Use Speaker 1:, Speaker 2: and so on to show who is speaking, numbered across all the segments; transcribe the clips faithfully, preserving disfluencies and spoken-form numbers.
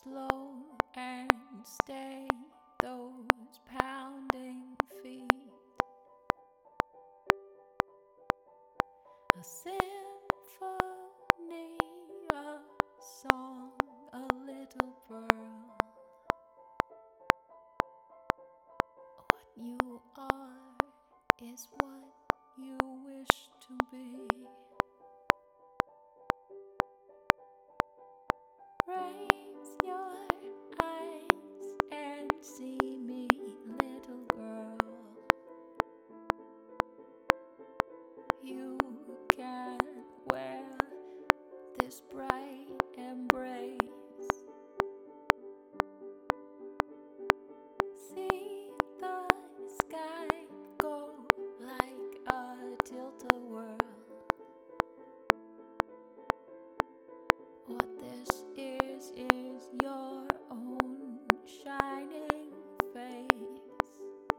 Speaker 1: slow and steady, those pounding feet. A symphony, a song, a little pearl. What you are is what you wish to be. Raise your eyes and see me, little girl. You can wear this bright embrace. See the sky go like a tilt-a-whirl. What this is, is your own shining face.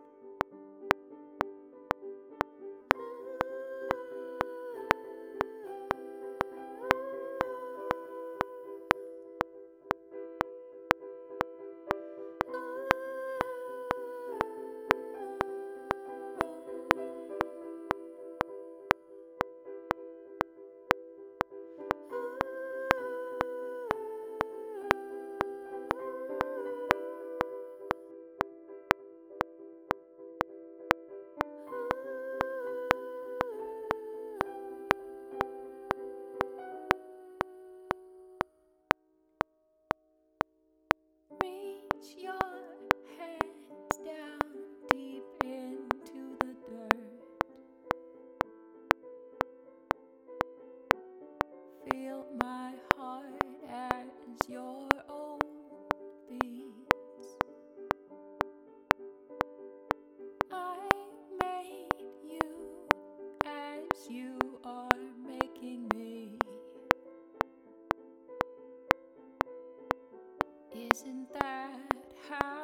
Speaker 1: Reach your hands down deep into the dirt. Feel my heart as your own beats. I made you as you are making me. Isn't that how